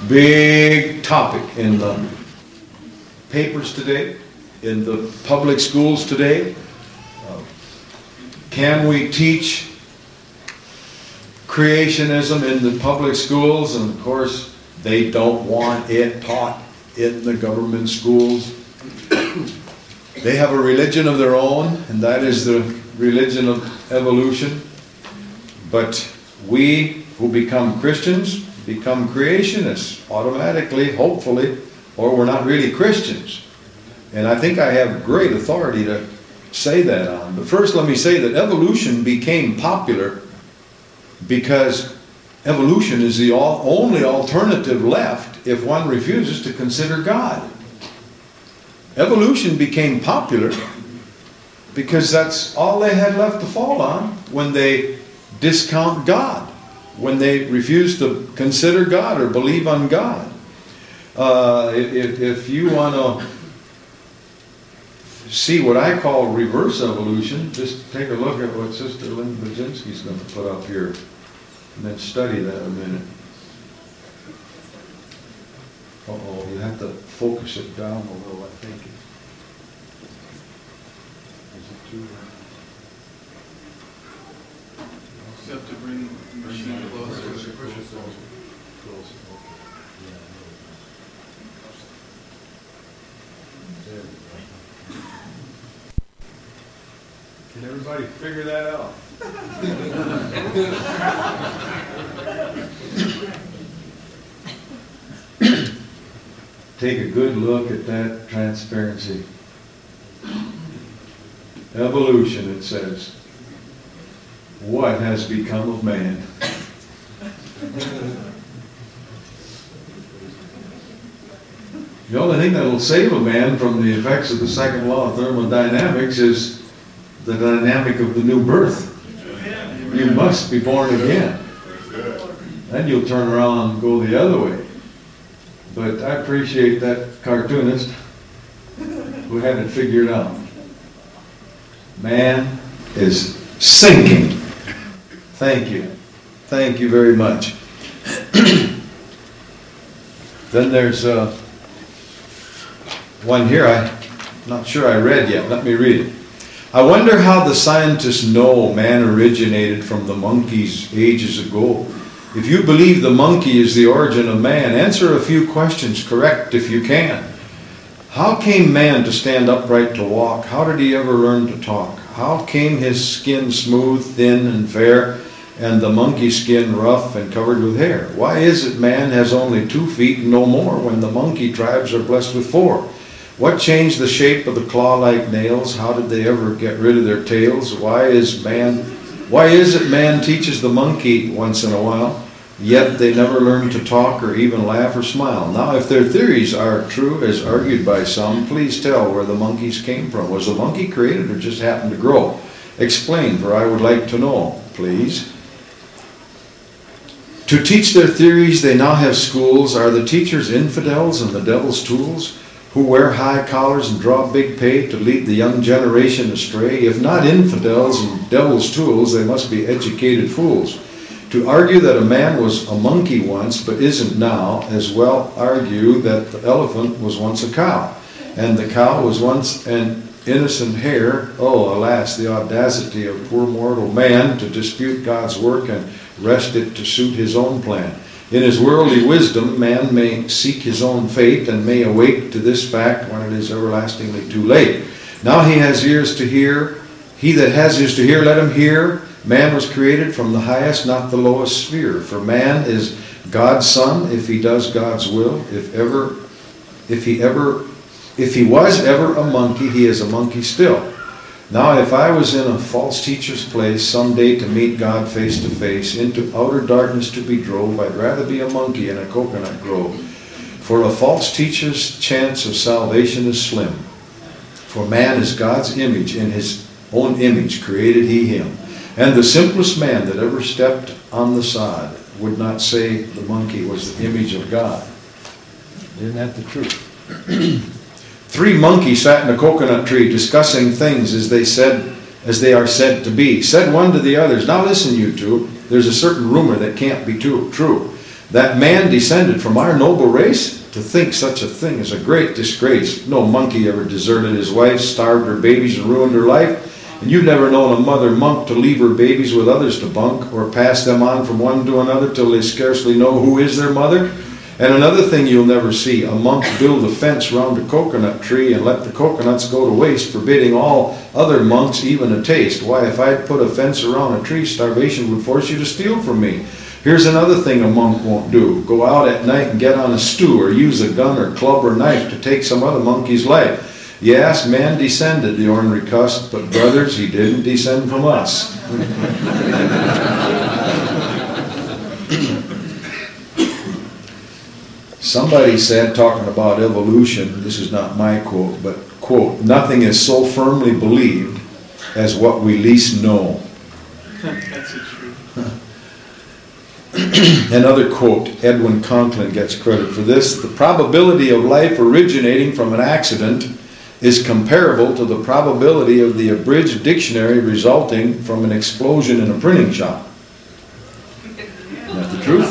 Big topic in the papers today, in the public schools today. Can we teach creationism in the public schools? And of course, they don't want it taught in the government schools. They have a religion of their own, and that is the religion of evolution. But we who become Christians become creationists automatically, hopefully, or we're not really Christians. And I think I have great authority to say that on. But first let me say that evolution became popular because evolution is the only alternative left if one refuses to consider God. Evolution became popular because that's all they had left to fall on when they discount God, when they refuse to consider God or believe on God. If you want to see what I call reverse evolution, just take a look at what Sister Lynn Baczynski is going to put up here, and then study that a minute. Uh-oh, you have to focus it down a little, I think. Is it too loud? You have to bring the machine closer. Can everybody figure that out? Take a good look at that transparency. Evolution, it says. What has become of man? The only thing that will save a man from the effects of the second law of thermodynamics is the dynamic of the new birth. You must be born again. Then you'll turn around and go the other way. But I appreciate that cartoonist who had it figured out. Man is sinking. Thank you. Thank you very much. Then there's one here I'm not sure I read yet. Let me read it. I wonder how the scientists know man originated from the monkeys ages ago. If you believe the monkey is the origin of man, answer a few questions correct if you can. How came man to stand upright to walk? How did he ever learn to talk? How came his skin smooth, thin, and fair, and the monkey skin rough and covered with hair? Why is it man has only 2 feet and no more when the monkey tribes are blessed with 4? What changed the shape of the claw-like nails? How did they ever get rid of their tails? Why is it man teaches the monkey once in a while, yet they never learn to talk or even laugh or smile? Now, if their theories are true, as argued by some, please tell where the monkeys came from. Was a monkey created or just happened to grow? Explain, for I would like to know, please. To teach their theories, they now have schools. Are the teachers infidels and the devil's tools, who wear high collars and draw big pay to lead the young generation astray? If not infidels and devil's tools, they must be educated fools. To argue that a man was a monkey once but isn't now, as well argue that the elephant was once a cow, and the cow was once an innocent hare. Oh, alas, the audacity of poor mortal man to dispute God's work and wrest it to suit his own plan. In his worldly wisdom, man may seek his own fate and may awake to this fact when it is everlastingly too late. Now he has ears to hear. He that has ears to hear, let him hear. Man was created from the highest, not the lowest sphere. For man is God's son if he does God's will. If he was ever a monkey, he is a monkey still. Now, if I was in a false teacher's place someday to meet God face to face, into outer darkness to be drove, I'd rather be a monkey in a coconut grove. For a false teacher's chance of salvation is slim. For man is God's image, in his own image created he him. And the simplest man that ever stepped on the sod would not say the monkey was the image of God. Isn't that the truth? 3 monkeys sat in a coconut tree discussing things as they are said to be. Said one to the others, now listen you two, there's a certain rumor that can't be true. That man descended from our noble race? To think such a thing is a great disgrace. No monkey ever deserted his wife, starved her babies, and ruined her life. And you've never known a mother monk to leave her babies with others to bunk, or pass them on from one to another till they scarcely know who is their mother. And another thing you'll never see, a monk build a fence round a coconut tree and let the coconuts go to waste, forbidding all other monks even a taste. Why, if I'd put a fence around a tree, starvation would force you to steal from me. Here's another thing a monk won't do. Go out at night and get on a stew, or use a gun or club or knife to take some other monkey's life. Yes, man descended, the ornery cuss, but brothers, he didn't descend from us. Somebody said, talking about evolution, this is not my quote, but quote, nothing is so firmly believed as what we least know. That's the truth. Another quote, Edwin Conklin gets credit for this. The probability of life originating from an accident is comparable to the probability of the abridged dictionary resulting from an explosion in a printing shop. Isn't that the truth?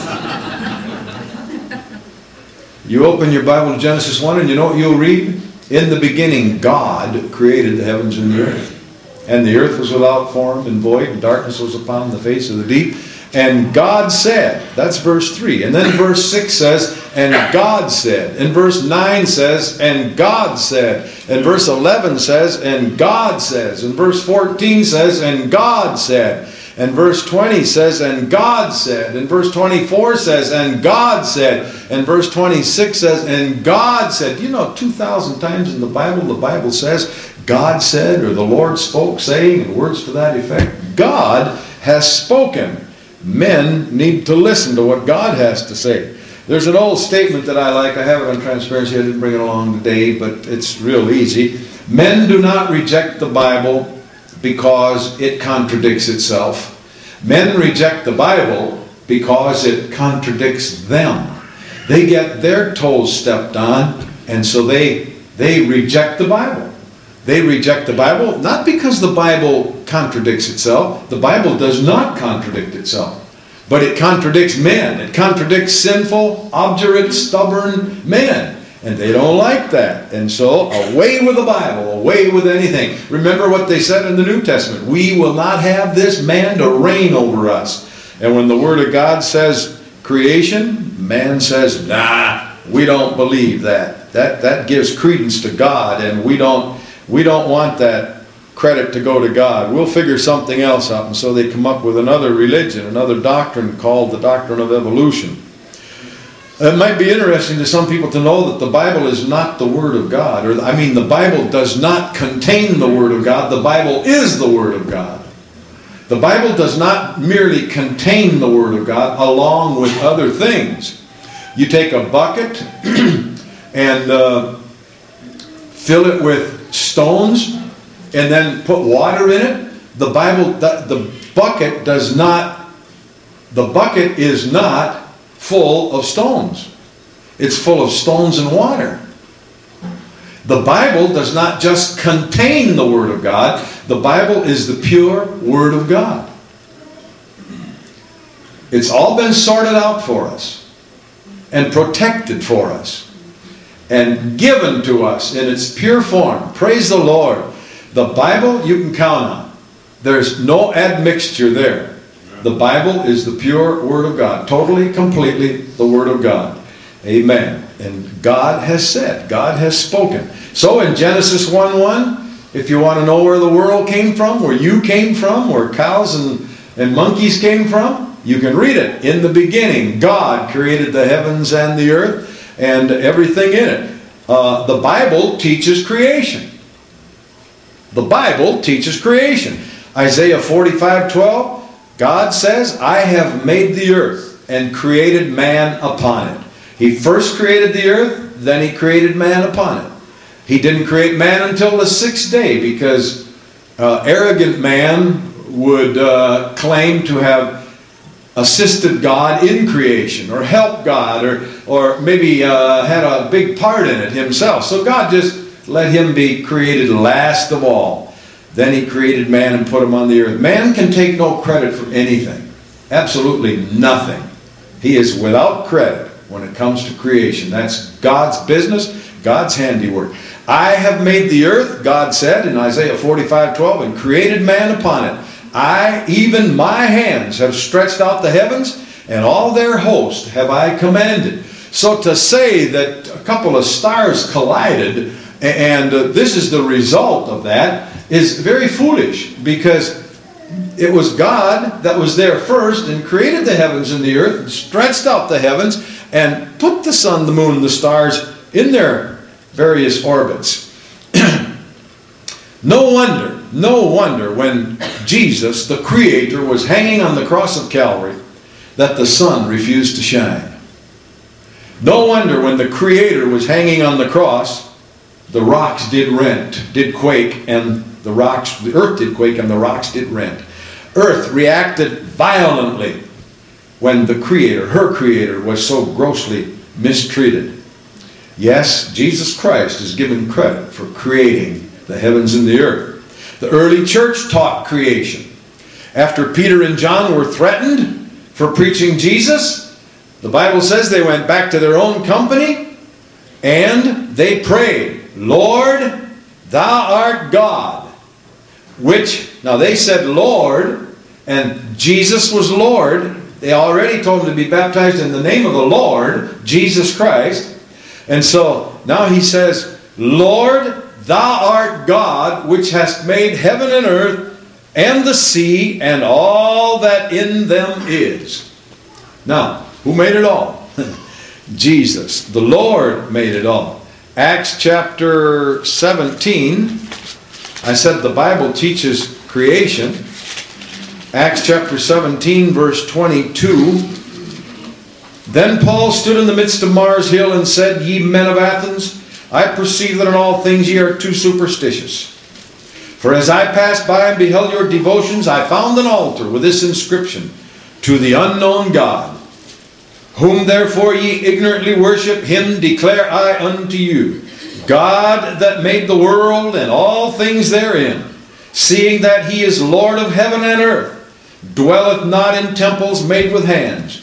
You open your Bible to Genesis 1 and you know what you'll read? In the beginning, God created the heavens and the earth. And the earth was without form and void, and darkness was upon the face of the deep. And God said, that's verse 3. And then verse 6 says, and God said. And verse 9 says, and God said. And verse 11 says, and God says. And verse 14 says, and God said. And verse 20 says, and God said. And verse 24 says, and God said. And verse 26 says, and God said. You know, 2,000 times in the Bible says, God said, or the Lord spoke, saying, and words to that effect. God has spoken. Men need to listen to what God has to say. There's an old statement that I like. I have it on Transparency. I didn't bring it along today, but it's real easy. Men do not reject the Bible because it contradicts itself. Men reject the Bible because it contradicts them. They get their toes stepped on, and so they reject the Bible. They reject the Bible not because the Bible contradicts itself. The Bible does not contradict itself. But it contradicts men. It contradicts sinful, obdurate, stubborn men. And they don't like that. And so, away with the Bible, away with anything. Remember what they said in the New Testament. We will not have this man to reign over us. And when the Word of God says creation, man says, nah, we don't believe that. That gives credence to God, and we don't want that credit to go to God. We'll figure something else out. And so they come up with another religion, another doctrine called the doctrine of evolution. It might be interesting to some people to know that the Bible is not the Word of God. The Bible does not contain the Word of God. The Bible is the Word of God. The Bible does not merely contain the Word of God along with other things. You take a bucket and fill it with stones and then put water in it. The bucket is not full of stones. It's full of stones and water. The Bible does not just contain the Word of God. The Bible is the pure Word of God. It's all been sorted out for us and protected for us and given to us in its pure form. Praise the Lord. The Bible you can count on. There's no admixture there. The Bible is the pure Word of God. Totally, completely the Word of God. Amen. And God has said, God has spoken. So in Genesis 1:1, if you want to know where the world came from, where you came from, where cows and monkeys came from, you can read it. In the beginning, God created the heavens and the earth and everything in it. The Bible teaches creation. The Bible teaches creation. Isaiah 45:12, God says, I have made the earth and created man upon it. He first created the earth, then He created man upon it. He didn't create man until the sixth day because arrogant man would claim to have assisted God in creation or helped God or maybe had a big part in it himself. So God just let him be created last of all. Then He created man and put him on the earth. Man can take no credit for anything. Absolutely nothing. He is without credit when it comes to creation. That's God's business, God's handiwork. I have made the earth, God said in Isaiah 45:12, and created man upon it. I, even my hands, have stretched out the heavens, and all their host have I commanded. So to say that a couple of stars collided, and this is the result of that, is very foolish, because it was God that was there first and created the heavens and the earth, and stretched out the heavens, and put the sun, the moon, and the stars in their various orbits. No wonder when Jesus, the Creator, was hanging on the cross of Calvary, that the sun refused to shine. No wonder when the Creator was hanging on the cross, the rocks did quake, and the earth did quake, and the rocks did rent. Earth reacted violently when the Creator, her Creator, was so grossly mistreated. Yes, Jesus Christ is given credit for creating the heavens and the earth. The early church taught creation. After Peter and John were threatened for preaching Jesus, the Bible says they went back to their own company and they prayed, Lord, thou art God. Now they said Lord, and Jesus was Lord. They already told him to be baptized in the name of the Lord, Jesus Christ. And so now he says, Lord, thou art God, which hast made heaven and earth, and the sea, and all that in them is. Now, who made it all? Jesus. The Lord made it all. Acts chapter 17. I said the Bible teaches creation. Acts chapter 17, verse 22. Then Paul stood in the midst of Mars Hill and said, Ye men of Athens, I perceive that in all things ye are too superstitious. For as I passed by and beheld your devotions, I found an altar with this inscription, To the unknown God. Whom therefore ye ignorantly worship, him declare I unto you. God that made the world and all things therein, seeing that he is Lord of heaven and earth, dwelleth not in temples made with hands.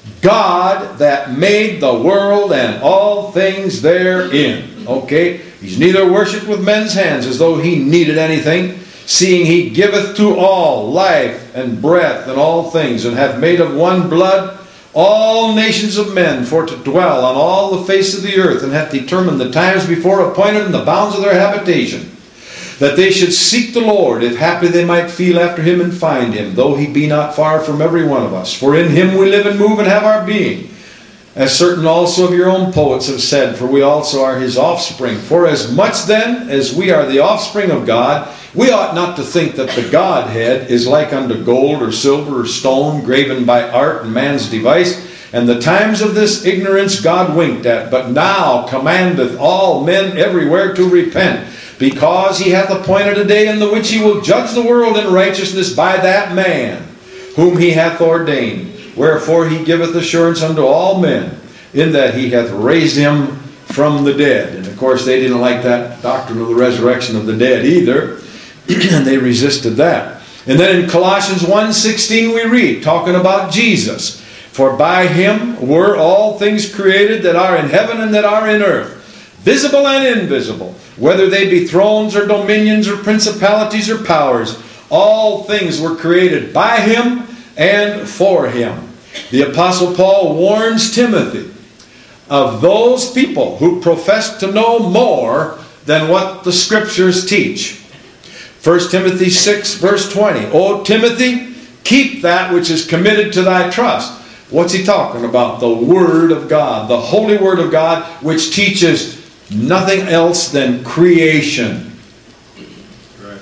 God that made the world and all things therein. Okay? He's neither worshipped with men's hands as though he needed anything, seeing he giveth to all life and breath and all things, and hath made of one blood all nations of men for to dwell on all the face of the earth, and hath determined the times before appointed and the bounds of their habitation, that they should seek the Lord, if haply they might feel after him and find him, though he be not far from every one of us. For in him we live and move and have our being. As certain also of your own poets have said, for we also are his offspring. For as much then as we are the offspring of God, we ought not to think that the Godhead is like unto gold or silver or stone, graven by art and man's device. And the times of this ignorance God winked at, but now commandeth all men everywhere to repent, because he hath appointed a day in the which he will judge the world in righteousness by that man whom he hath ordained. Wherefore he giveth assurance unto all men, in that he hath raised him from the dead. And of course they didn't like that doctrine of the resurrection of the dead either, and they resisted that. And then in Colossians 1:16 we read, talking about Jesus, for by him were all things created that are in heaven and that are in earth, visible and invisible, whether they be thrones or dominions or principalities or powers. All things were created by him and for him. The Apostle Paul warns Timothy of those people who profess to know more than what the Scriptures teach. 1 Timothy 6 verse 20. O Timothy, keep that which is committed to thy trust. What's he talking about? The Word of God, the Holy Word of God, which teaches nothing else than creation. Right.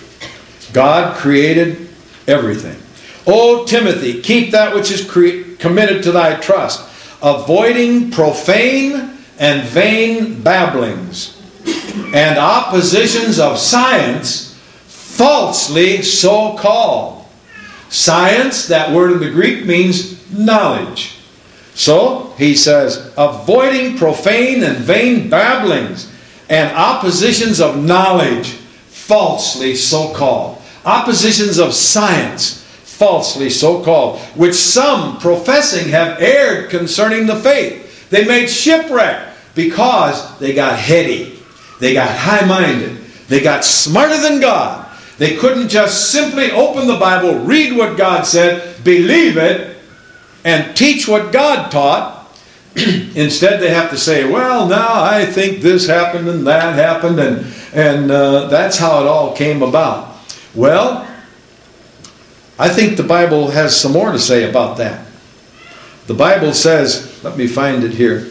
God created everything. O Timothy, keep that which is committed to thy trust, avoiding profane and vain babblings, and oppositions of science, falsely so called. Science, that word in the Greek, means knowledge. So, he says, avoiding profane and vain babblings, and oppositions of knowledge, falsely so called. Oppositions of science, falsely so called, which some professing have erred concerning the faith. They made shipwreck because they got heady. They got high-minded. They got smarter than God. They couldn't just simply open the Bible, read what God said, believe it, and teach what God taught. Instead, they have to say, well, now I think this happened and that happened, and that's how it all came about. Well, I think the Bible has some more to say about that. The Bible says, let me find it here.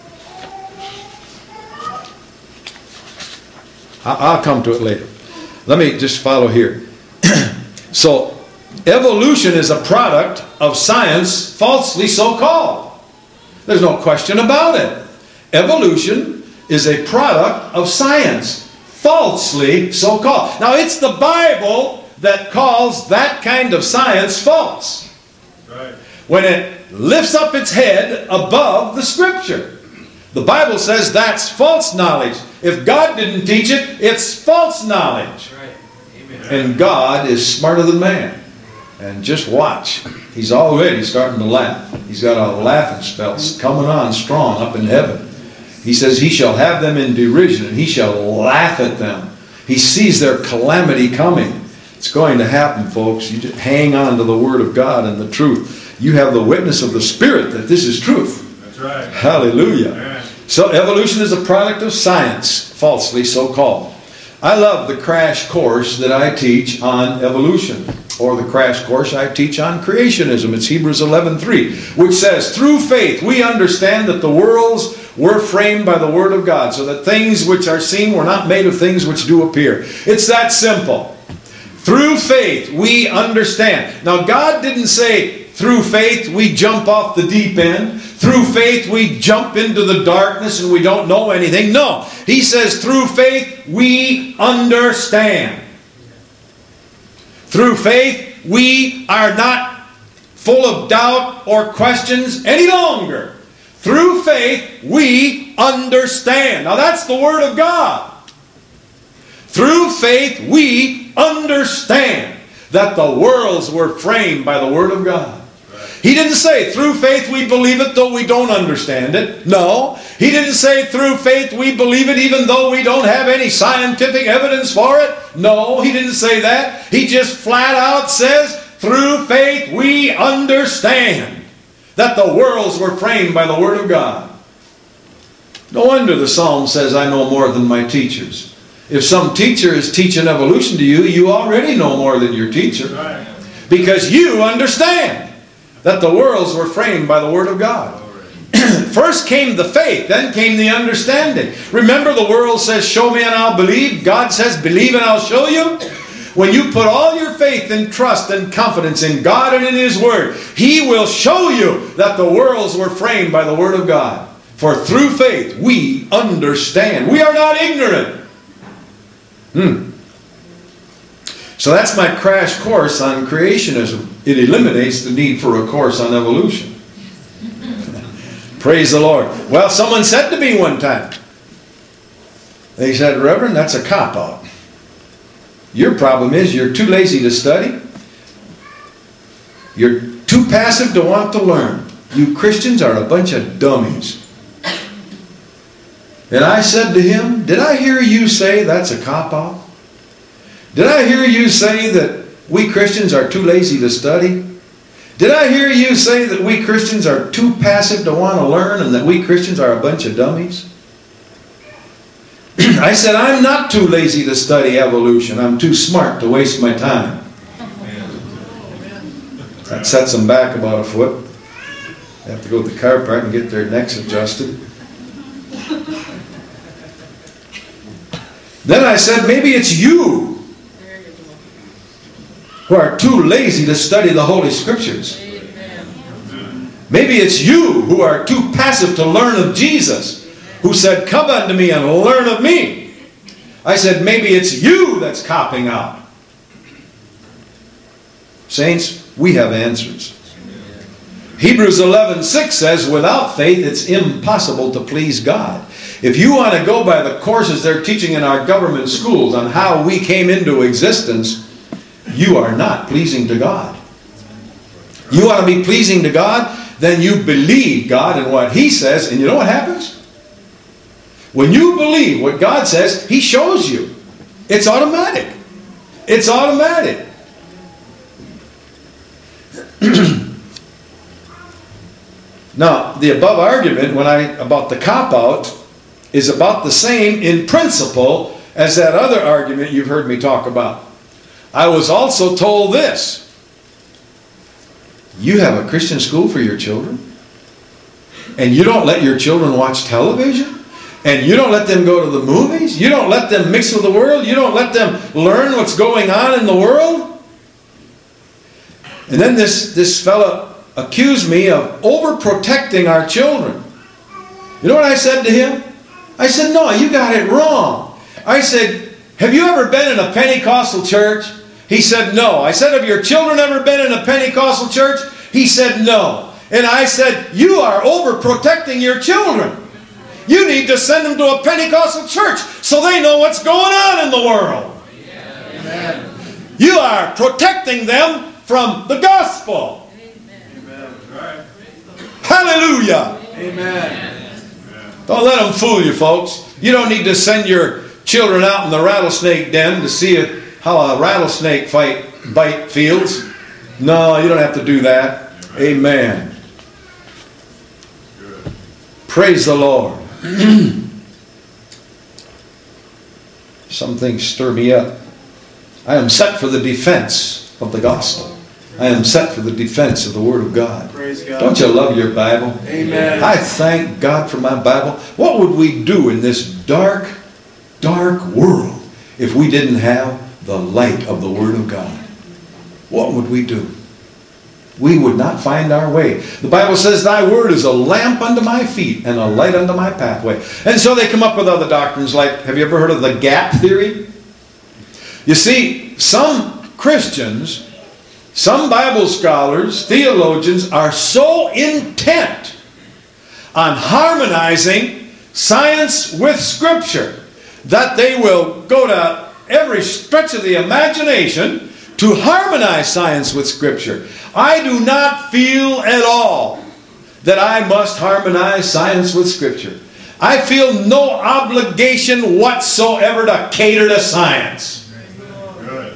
I'll come to it later. Let me just follow here. So, evolution is a product of science, falsely so called. There's no question about it. Evolution is a product of science, falsely so called. Now, it's the Bible that calls that kind of science false. Right. When it lifts up its head above the Scripture. The Bible says that's false knowledge. If God didn't teach it, it's false knowledge. Right. Amen. And God is smarter than man. And just watch. He's already starting to laugh. He's got a laughing spell coming on strong up in heaven. He says he shall have them in derision and he shall laugh at them. He sees their calamity coming. It's going to happen, folks. You just hang on to the Word of God and the truth. You have the witness of the Spirit that this is truth. That's right. Hallelujah. Amen. So evolution is a product of science, falsely so called. I love the crash course that I teach on evolution, or the crash course I teach on creationism. It's Hebrews 11:3, which says, through faith we understand that the worlds were framed by the Word of God, so that things which are seen were not made of things which do appear. It's that simple. Through faith we understand. Now, God didn't say, through faith we jump off the deep end. Through faith we jump into the darkness and we don't know anything. No. He says through faith we understand. Through faith we are not full of doubt or questions any longer. Through faith we understand. Now that's the Word of God. Through faith we understand that the worlds were framed by the Word of God. He didn't say, through faith we believe it though we don't understand it. No. He didn't say, through faith we believe it even though we don't have any scientific evidence for it. No, he didn't say that. He just flat out says, through faith we understand that the worlds were framed by the Word of God. No wonder the Psalm says, I know more than my teachers. If some teacher is teaching evolution to you, you already know more than your teacher. Because you understand that the worlds were framed by the Word of God. First came the faith, then came the understanding. Remember, the world says, show me and I'll believe. God says, believe and I'll show you. When you put all your faith and trust and confidence in God and in His Word, He will show you that the worlds were framed by the Word of God. For through faith we understand. We are not ignorant. So that's my crash course on creationism. It eliminates the need for a course on evolution. Praise the Lord. Well, someone said to me one time, they said, Reverend, that's a cop-out. Your problem is you're too lazy to study. You're too passive to want to learn. You Christians are a bunch of dummies. And I said to him, did I hear you say that's a cop-out? Did I hear you say that we Christians are too lazy to study? Did I hear you say that we Christians are too passive to want to learn and that we Christians are a bunch of dummies? I said, I'm not too lazy to study evolution. I'm too smart to waste my time. That sets them back about a foot. They have to go to the chiropractor and get their necks adjusted. Then I said, maybe it's you who are too lazy to study the Holy Scriptures. Maybe it's you who are too passive to learn of Jesus, who said, come unto me and learn of me. I said, maybe it's you that's copping out. Saints, we have answers. Hebrews 11:6 says, without faith it's impossible to please God. If you want to go by the courses they're teaching in our government schools on how we came into existence, you are not pleasing to God. You want to be pleasing to God? Then you believe God and what He says, and you know what happens? When you believe what God says, He shows you. It's automatic. It's automatic. Now, the above argument about the cop-out is about the same in principle as that other argument you've heard me talk about. I was also told this. You have a Christian school for your children? And you don't let your children watch television? And you don't let them go to the movies? You don't let them mix with the world? You don't let them learn what's going on in the world? And then this fella accused me of overprotecting our children. You know what I said to him? I said, no, you got it wrong. I said, have you ever been in a Pentecostal church? He said, no. I said, have your children ever been in a Pentecostal church? He said, no. And I said, you are overprotecting your children. You need to send them to a Pentecostal church so they know what's going on in the world. Amen. You are protecting them from the gospel. Amen. Right. Hallelujah. Amen. Don't let them fool you, folks. You don't need to send your children out in the rattlesnake den to see how a rattlesnake bite feels. No, you don't have to do that. Amen. Praise the Lord. Some things stir me up. I am set for the defense of the gospel. I am set for the defense of the Word of God. Praise God. Don't you love your Bible? Amen. I thank God for my Bible. What would we do in this dark, dark world if we didn't have the light of the Word of God? What would we do? We would not find our way. The Bible says, thy word is a lamp unto my feet and a light unto my pathway. And so they come up with other doctrines like, have you ever heard of the gap theory? You see, some Christians, some Bible scholars, theologians are so intent on harmonizing science with Scripture that they will go to every stretch of the imagination to harmonize science with Scripture. I do not feel at all that I must harmonize science with Scripture. I feel no obligation whatsoever to cater to science. Good.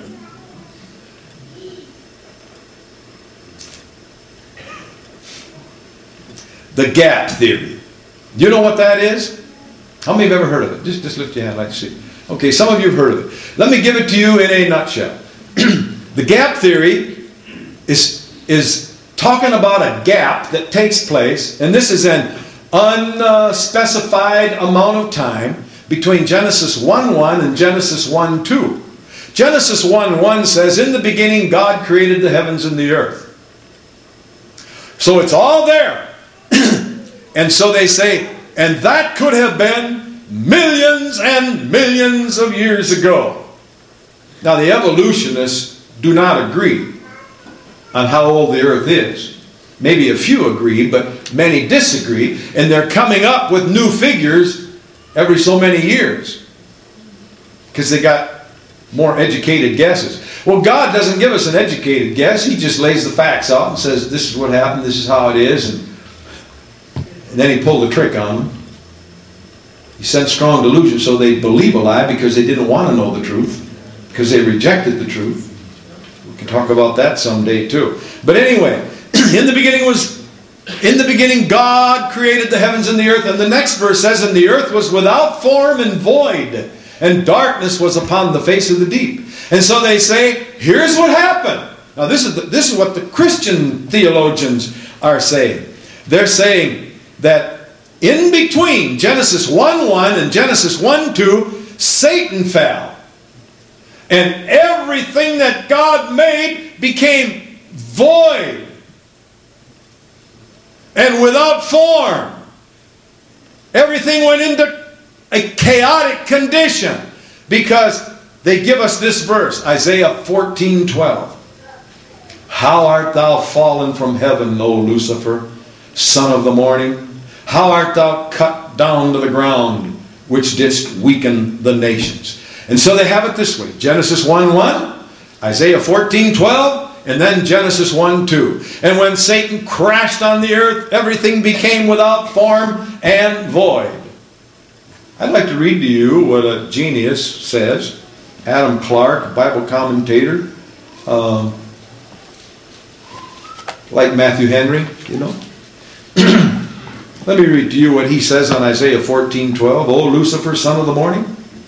The gap theory. Do you know what that is? How many have ever heard of it? Just lift your hand, I'd like to see. Okay, some of you have heard of it. Let me give it to you in a nutshell. The gap theory is talking about a gap that takes place, and this is an unspecified amount of time between Genesis 1:1 and Genesis 1:2. Genesis 1:1 says, in the beginning God created the heavens and the earth. So it's all there. And so they say, and that could have been millions and millions of years ago. Now the evolutionists do not agree on how old the earth is. Maybe a few agree, but many disagree, and they're coming up with new figures every so many years because they got more educated guesses. Well, God doesn't give us an educated guess. He just lays the facts out and says, this is what happened, this is how it is, and then He pulled the trick on them. He sent strong delusion so they believe a lie because they didn't want to know the truth, because they rejected the truth. We can talk about that someday too. But anyway, in the beginning God created the heavens and the earth. And the next verse says, and the earth was without form and void, and darkness was upon the face of the deep. And so they say, here's what happened. Now this is what the Christian theologians are saying. They're saying that in between Genesis 1:1 and Genesis 1:2, Satan fell. And everything that God made became void and without form. Everything went into a chaotic condition because they give us this verse, Isaiah 14:12. How art thou fallen from heaven, O Lucifer, son of the morning? How art thou cut down to the ground, which didst weaken the nations? And so they have it this way. Genesis 1:1, Isaiah 14:12, And then Genesis 1:2. And when Satan crashed on the earth, everything became without form and void. I'd like to read to you what a genius says. Adam Clarke, Bible commentator, like Matthew Henry, you know. Let me read to you what he says on Isaiah 14:12. O Lucifer, son of the morning.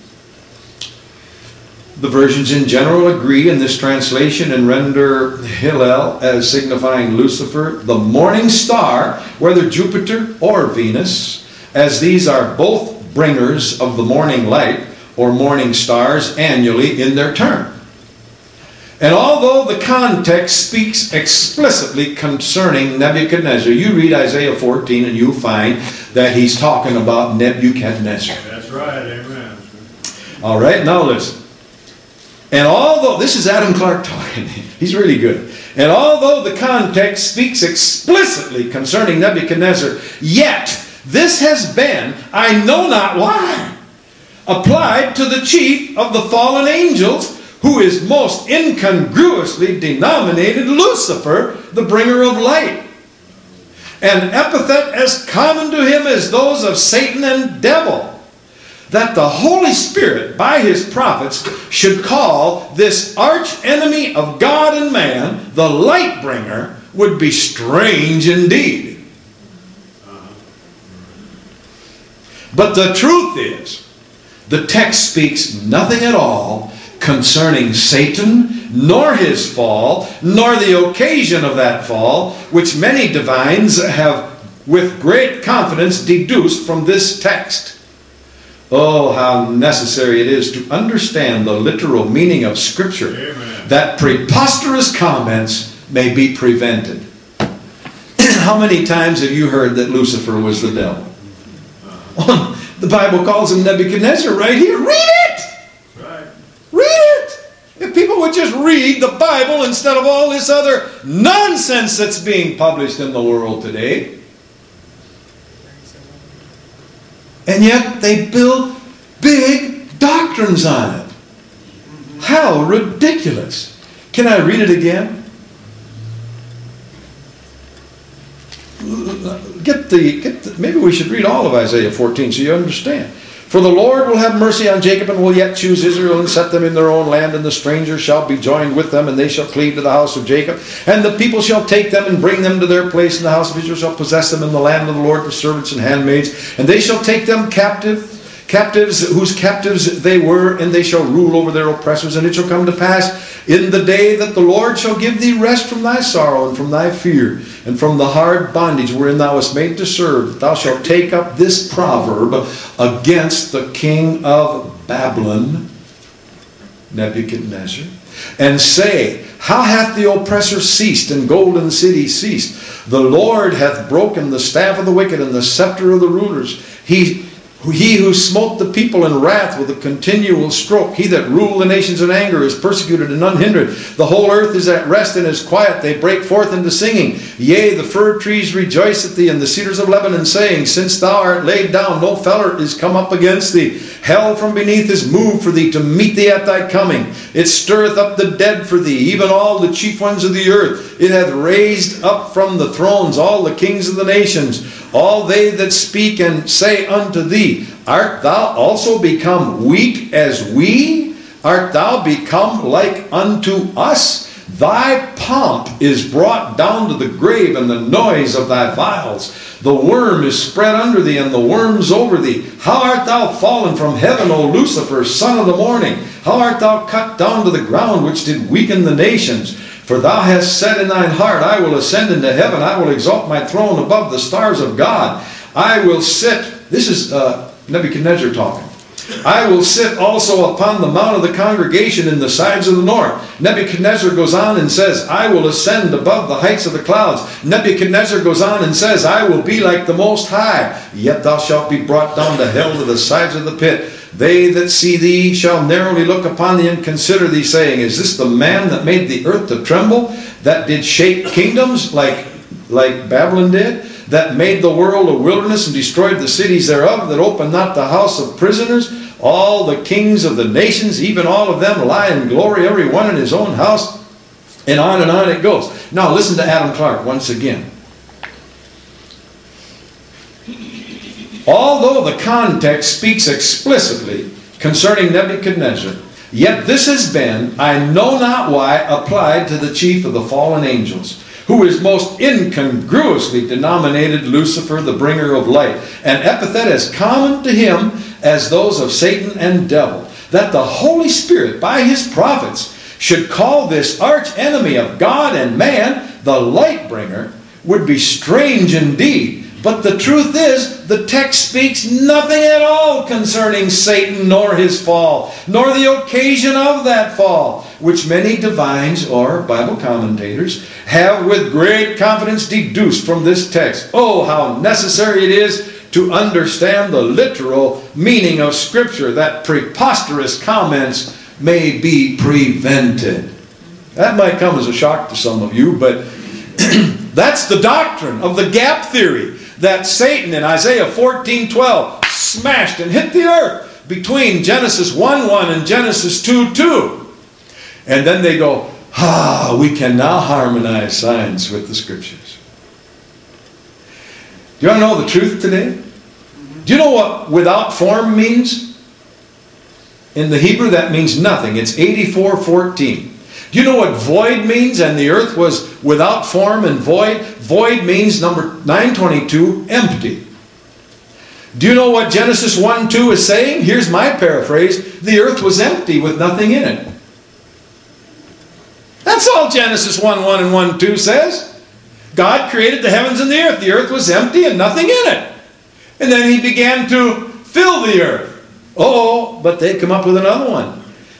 The versions in general agree in this translation and render Hillel as signifying Lucifer, the morning star, whether Jupiter or Venus, as these are both bringers of the morning light, or morning stars, annually in their turn. And although the context speaks explicitly concerning Nebuchadnezzar, you read Isaiah 14 and you find that he's talking about Nebuchadnezzar. That's right, amen. All right, now listen. And although, this is Adam Clarke talking, he's really good. And although the context speaks explicitly concerning Nebuchadnezzar, yet this has been, I know not why, applied to the chief of the fallen angels, who is most incongruously denominated Lucifer, the bringer of light. An epithet as common to him as those of Satan and devil. That the Holy Spirit, by his prophets, should call this arch enemy of God and man the light bringer would be strange indeed. But the truth is, the text speaks nothing at all concerning Satan, nor his fall, nor the occasion of that fall, which many divines have with great confidence deduced from this text. Oh, how necessary it is to understand the literal meaning of Scripture, Amen, that preposterous comments may be prevented. How many times have you heard that Lucifer was the devil? The Bible calls him Nebuchadnezzar right here. Read it! right. Read it! If people would just read the Bible instead of all this other nonsense that's being published in the world today. And yet they build big doctrines on it. How ridiculous. Can I read it again? Maybe we should read all of Isaiah 14 so you understand. For the Lord will have mercy on Jacob and will yet choose Israel and set them in their own land, and the strangers shall be joined with them, and they shall cleave to the house of Jacob. And the people shall take them and bring them to their place, and the house of Israel shall possess them in the land of the Lord for servants and handmaids. And they shall take them captives whose captives they were, and they shall rule over their oppressors. And it shall come to pass in the day that the Lord shall give thee rest from thy sorrow and from thy fear, and from the hard bondage wherein thou wast made to serve, that thou shalt take up this proverb against the king of Babylon, Nebuchadnezzar, and say, how hath the oppressor ceased, and golden city ceased? The Lord hath broken the staff of the wicked and the scepter of the rulers. He who smote the people in wrath with a continual stroke, he that ruled the nations in anger, is persecuted and unhindered. The whole earth is at rest and is quiet. They break forth into singing. Yea, the fir trees rejoice at thee, and the cedars of Lebanon, saying, since thou art laid down, no feller is come up against thee. Hell from beneath is moved for thee to meet thee at thy coming. It stirreth up the dead for thee, even all the chief ones of the earth. It hath raised up from the thrones all the kings of the nations. All they that speak and say unto thee, art thou also become weak as we? Art thou become like unto us? Thy pomp is brought down to the grave, and the noise of thy vials. The worm is spread under thee, and the worms over thee. How art thou fallen from heaven, O Lucifer, son of the morning? How art thou cut down to the ground, which did weaken the nations? For thou hast said in thine heart, I will ascend into heaven, I will exalt my throne above the stars of God. I will sit, this is Nebuchadnezzar talking. I will sit also upon the mount of the congregation in the sides of the north. Nebuchadnezzar goes on and says, I will ascend above the heights of the clouds. Nebuchadnezzar goes on and says, I will be like the Most High. Yet thou shalt be brought down to hell, to the sides of the pit. They that see thee shall narrowly look upon thee and consider thee, saying, is this the man that made the earth to tremble, that did shake kingdoms like Babylon did, that made the world a wilderness and destroyed the cities thereof, that opened not the house of prisoners? All the kings of the nations, even all of them, lie in glory, every one in his own house. And on it goes. Now listen to Adam Clarke once again. Although the context speaks explicitly concerning Nebuchadnezzar, yet this has been, I know not why, applied to the chief of the fallen angels, who is most incongruously denominated Lucifer, the bringer of light, an epithet as common to him as those of Satan and devil, that the Holy Spirit, by his prophets, should call this arch enemy of God and man the light bringer, would be strange indeed. But the truth is, the text speaks nothing at all concerning Satan nor his fall, nor the occasion of that fall, which many divines or Bible commentators have with great confidence deduced from this text. Oh, how necessary it is to understand the literal meaning of Scripture, that preposterous comments may be prevented. That might come as a shock to some of you, but that's the doctrine of the gap theory, that Satan in Isaiah 14:12 smashed and hit the earth between Genesis 1:1 and Genesis 2:2. And then they go, we can now harmonize science with the Scriptures. Do you want to know the truth today? Do you know what without form means? In the Hebrew, that means nothing. It's 84:14. Do you know what void means? And the earth was without form and void. Void means number 922, empty. Do you know what Genesis 1:2 is saying? Here's my paraphrase. The earth was empty with nothing in it. That's all Genesis 1:1 and 1:2 says. God created the heavens and the earth. The earth was empty and nothing in it. And then he began to fill the earth. Oh, but they come up with another one.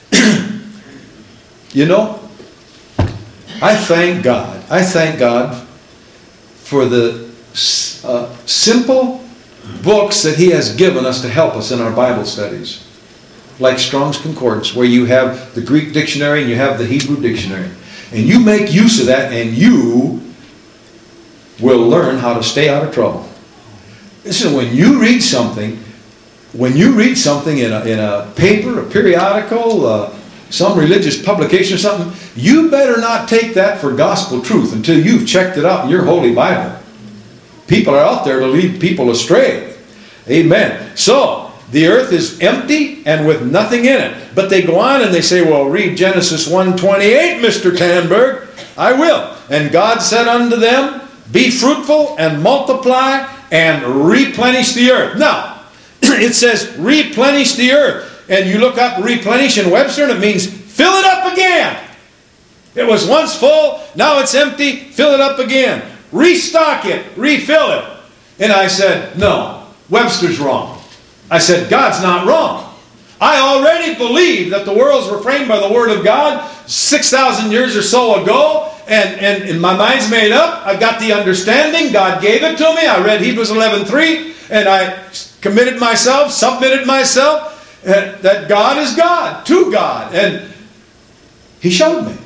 You know, I thank God. I thank God for the simple books that he has given us to help us in our Bible studies. Like Strong's Concordance, where you have the Greek dictionary and you have the Hebrew dictionary. And you make use of that and you will learn how to stay out of trouble. Listen, when you read something in a paper, a periodical, some religious publication or something, you better not take that for gospel truth until you've checked it out in your Holy Bible. People are out there to lead people astray. Amen. So, the earth is empty and with nothing in it. But they go on and they say, well, read Genesis 1:28, Mr. Tanberg. I will. And God said unto them, be fruitful and multiply and replenish the earth. Now, it says replenish the earth. And you look up replenish in Webster and it means fill it up again. It was once full, now it's empty, fill it up again. Restock it, refill it. And I said, no, Webster's wrong. I said, God's not wrong. I already believe that the worlds were framed by the Word of God 6,000 years or so ago. And my mind's made up. I've got the understanding. God gave it to me. I read Hebrews 11:3. And I committed myself, submitted myself. That God is God, to God. And he showed me.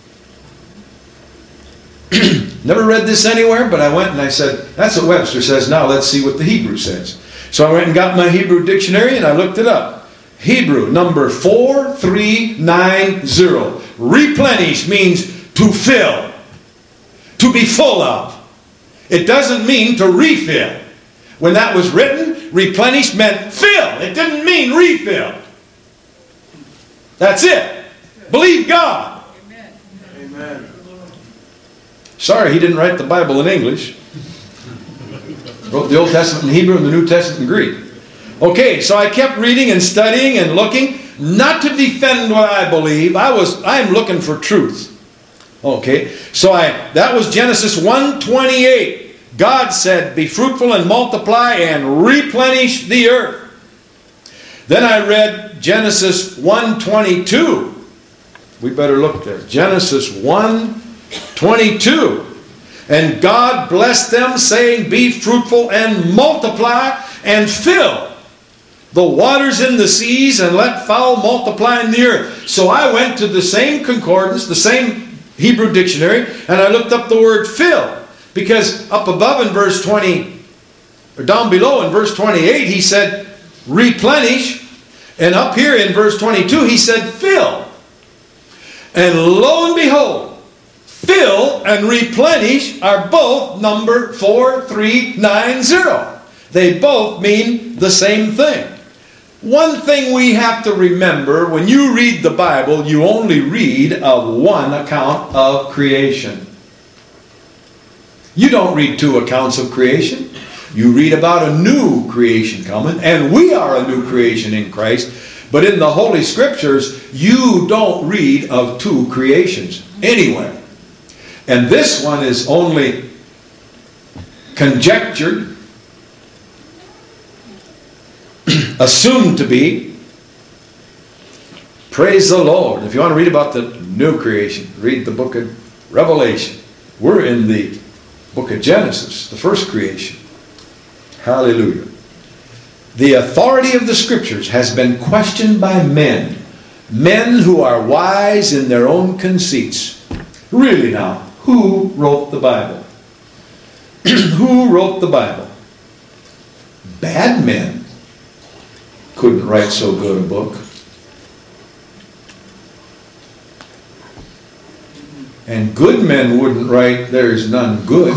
Never read this anywhere, but I went and I said, that's what Webster says. Now let's see what the Hebrew says. So I went and got my Hebrew dictionary and I looked it up. Hebrew number 4390. Replenish means to fill, to be full of. It doesn't mean to refill. When that was written, replenish meant fill. It didn't mean refill. That's it. Believe God. Amen. Amen. Sorry, he didn't write the Bible in English. Wrote the Old Testament in Hebrew and the New Testament in Greek. Okay, so I kept reading and studying and looking, not to defend what I believe. I'm looking for truth. Okay, so that was Genesis 1:28. God said, be fruitful and multiply and replenish the earth. Then I read Genesis 1:22. We better look there. Genesis 1:22. And God blessed them, saying, be fruitful and multiply and fill the waters in the seas and let fowl multiply in the earth. So I went to the same concordance, the same Hebrew dictionary, and I looked up the word fill. Because up above in verse 20, or down below in verse 28, he said replenish. And up here in verse 22, he said fill. And lo and behold, Fill and replenish are both number 4390. They both mean the same thing. One thing we have to remember, when you read the Bible, you only read of one account of creation. You don't read two accounts of creation. You read about a new creation coming, and we are a new creation in Christ. But in the Holy Scriptures, you don't read of two creations anywhere. And this one is only conjectured, assumed to be. Praise the Lord. If you want to read about the new creation, read the book of Revelation. We're in the book of Genesis, the first creation. Hallelujah. The authority of the Scriptures has been questioned by men. Men who are wise in their own conceits. Really now, who wrote the Bible? Who wrote the Bible? Bad men couldn't write so good a book. And good men wouldn't write, "There's none good."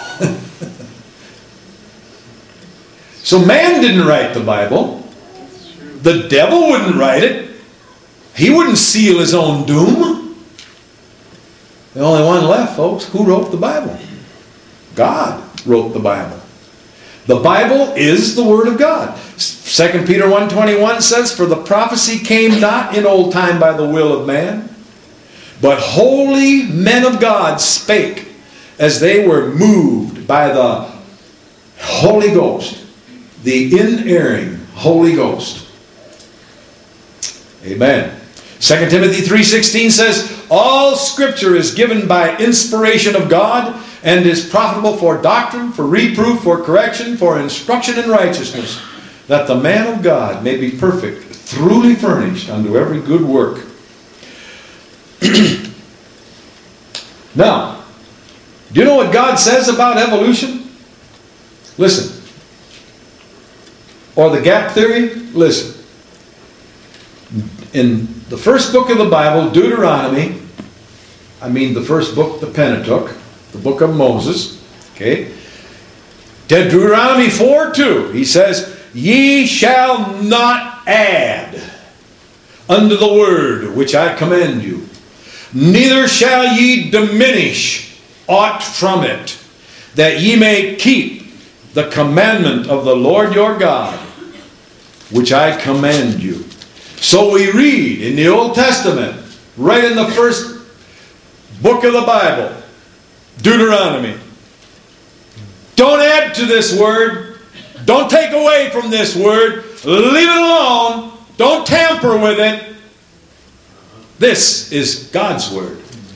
So man didn't write the Bible. The devil wouldn't write it. He wouldn't seal his own doom. The only one left, folks, who wrote the Bible? God wrote the Bible. The Bible is the Word of God. 2 Peter 1:21 says, "For the prophecy came not in old time by the will of man, but holy men of God spake as they were moved by the Holy Ghost," the inerring Holy Ghost. Amen. 2 Timothy 3:16 says, "All Scripture is given by inspiration of God, and is profitable for doctrine, for reproof, for correction, for instruction in righteousness, that the man of God may be perfect, thoroughly furnished unto every good work." Now, do you know what God says about evolution? Listen. Or the gap theory? Listen. In the first book of the Bible, Deuteronomy, the first book, the Pentateuch, the book of Moses, okay? Deuteronomy 4:2, he says, "Ye shall not add unto the word which I command you, neither shall ye diminish aught from it, that ye may keep the commandment of the Lord your God, which I command you." So we read in the Old Testament, right in the first book of the Bible, Deuteronomy, don't add to this word, don't take away from this word, leave it alone, don't tamper with it. This is God's word.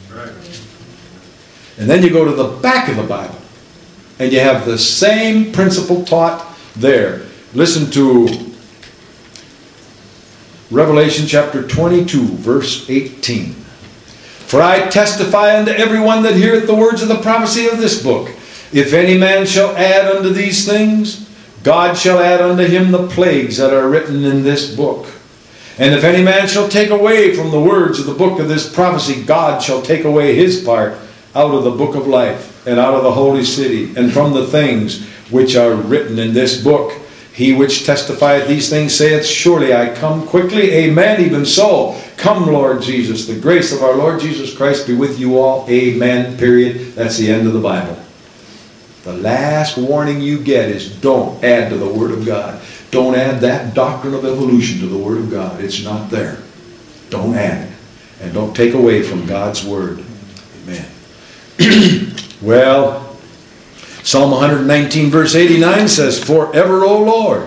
And then you go to the back of the Bible, and you have the same principle taught there. Listen to Revelation chapter 22, verse 18. "For I testify unto every one that heareth the words of the prophecy of this book, if any man shall add unto these things, God shall add unto him the plagues that are written in this book. And if any man shall take away from the words of the book of this prophecy, God shall take away his part out of the book of life, and out of the holy city, and from the things which are written in this book. He which testifieth these things saith, Surely I come quickly. Amen. Even so, come Lord Jesus. The grace of our Lord Jesus Christ be with you all. Amen. Period. That's the end of the Bible. The last warning you get is don't add to the Word of God. Don't add that doctrine of evolution to the Word of God. It's not there. Don't add it. And don't take away from God's Word. Amen. Well, Psalm 119 verse 89 says, Forever, O Lord,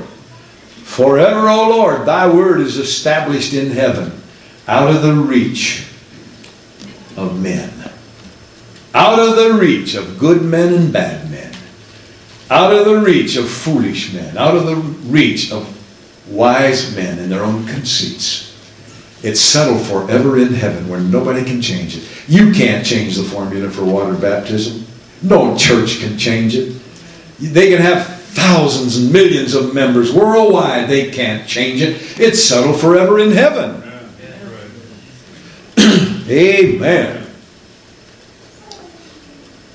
thy word is established in heaven, out of the reach of men. Out of the reach of good men and bad men. Out of the reach of foolish men. Out of the reach of wise men in their own conceits. It's settled forever in heaven where nobody can change it. You can't change the formula for water baptism. No church can change it. They can have thousands and millions of members worldwide. They can't change it. It's settled forever in heaven. Amen.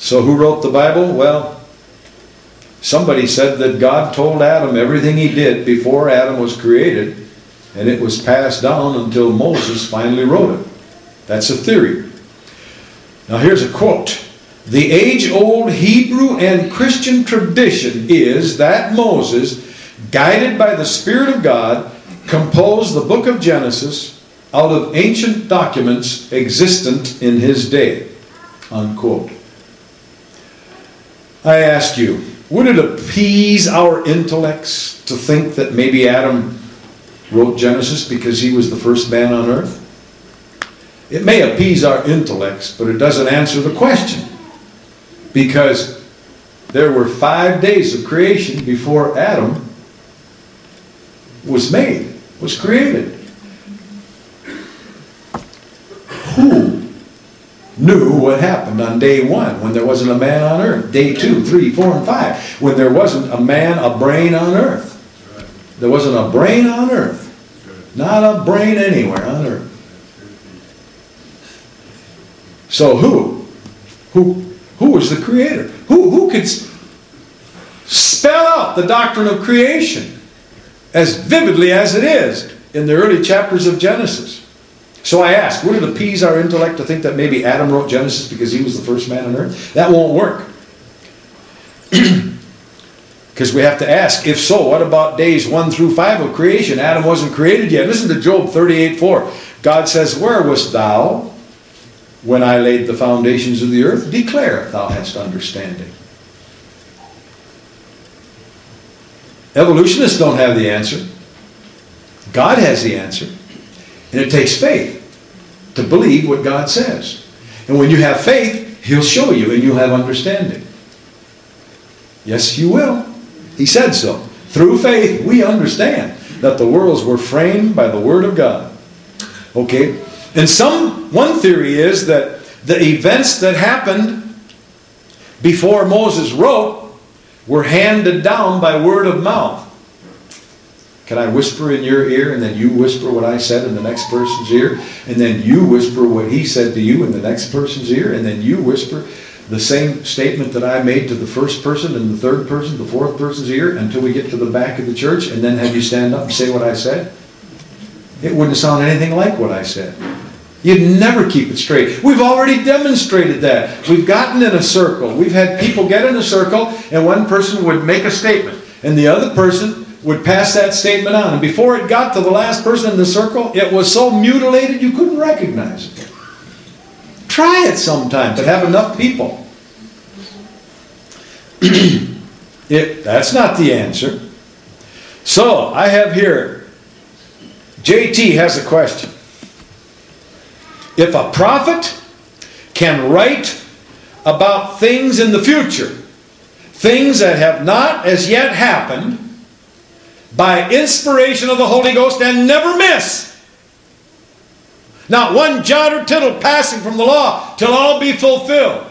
So who wrote the Bible? Well, somebody said that God told Adam everything he did before Adam was created, and it was passed down until Moses finally wrote it. That's a theory. Now here's a quote. The age-old Hebrew and Christian tradition is that Moses, guided by the Spirit of God, composed the book of Genesis out of ancient documents existent in his day. Unquote. I ask you, would it appease our intellects to think that maybe Adam wrote Genesis because he was the first man on earth? It may appease our intellects, but it doesn't answer the question. Because there were 5 days of creation before Adam was made, was created. Who knew what happened on day 1 when there wasn't a man on earth? Day 2, 3, 4, and 5 when there wasn't a man, a brain on earth. There wasn't a brain on earth. Not a brain anywhere on earth. So who was the creator? Who could spell out the doctrine of creation as vividly as it is in the early chapters of Genesis? So I ask, would it appease our intellect to think that maybe Adam wrote Genesis because he was the first man on earth? That won't work. Because we have to ask, if so, what about days 1 through 5 of creation? Adam wasn't created yet. Listen to Job 38:4. God says, where wast thou when I laid the foundations of the earth? Declare if thou hast understanding. Evolutionists don't have the answer. God has the answer. And it takes faith to believe what God says. And when you have faith, He'll show you and you'll have understanding. Yes, you will. He said so. Through faith, we understand that the worlds were framed by the Word of God. Okay? And one theory is that the events that happened before Moses wrote were handed down by word of mouth. Can I whisper in your ear and then you whisper what I said in the next person's ear? And then you whisper what he said to you in the next person's ear? And then you whisper the same statement that I made to the first person and the third person, the fourth person's ear until we get to the back of the church and then have you stand up and say what I said? It wouldn't sound anything like what I said. You'd never keep it straight. We've already demonstrated that. We've gotten in a circle. We've had people get in a circle and one person would make a statement and the other person would pass that statement on. And before it got to the last person in the circle, it was so mutilated you couldn't recognize it. Try it sometime, but have enough people. That's not the answer. So, I have here, JT has a question. If a prophet can write about things in the future, things that have not as yet happened, by inspiration of the Holy Ghost and never miss, not one jot or tittle passing from the law till all be fulfilled.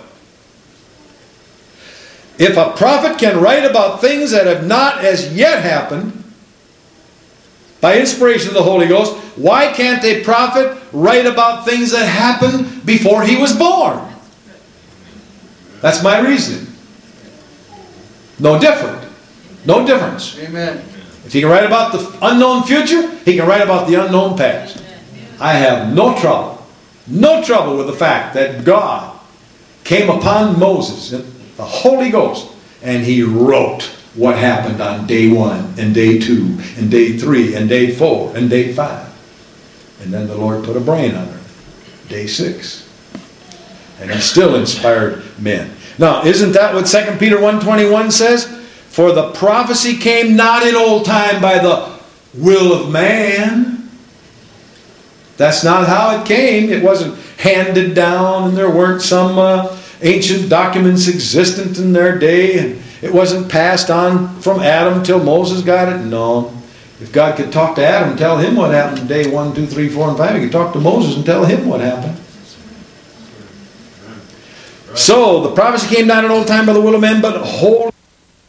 If a prophet can write about things that have not as yet happened by inspiration of the Holy Ghost, why can't a prophet write about things that happened before he was born? That's my reasoning. No different. No difference. Amen. If he can write about the unknown future, he can write about the unknown past. I have no trouble with the fact that God came upon Moses, the Holy Ghost, and he wrote what happened on day 1 and day 2 and day 3 and day 4 and day 5. And then the Lord put a brain on earth. Day 6. And he still inspired men. Now, isn't that what 2 Peter 1:21 says? For the prophecy came not in old time by the will of man. That's not how it came. It wasn't handed down and there weren't some ancient documents existent in their day. And it wasn't passed on from Adam till Moses got it. No. If God could talk to Adam and tell him what happened in day 1, 2, 3, 4, and 5, he could talk to Moses and tell him what happened. So, the prophecy came not in old time by the will of man, but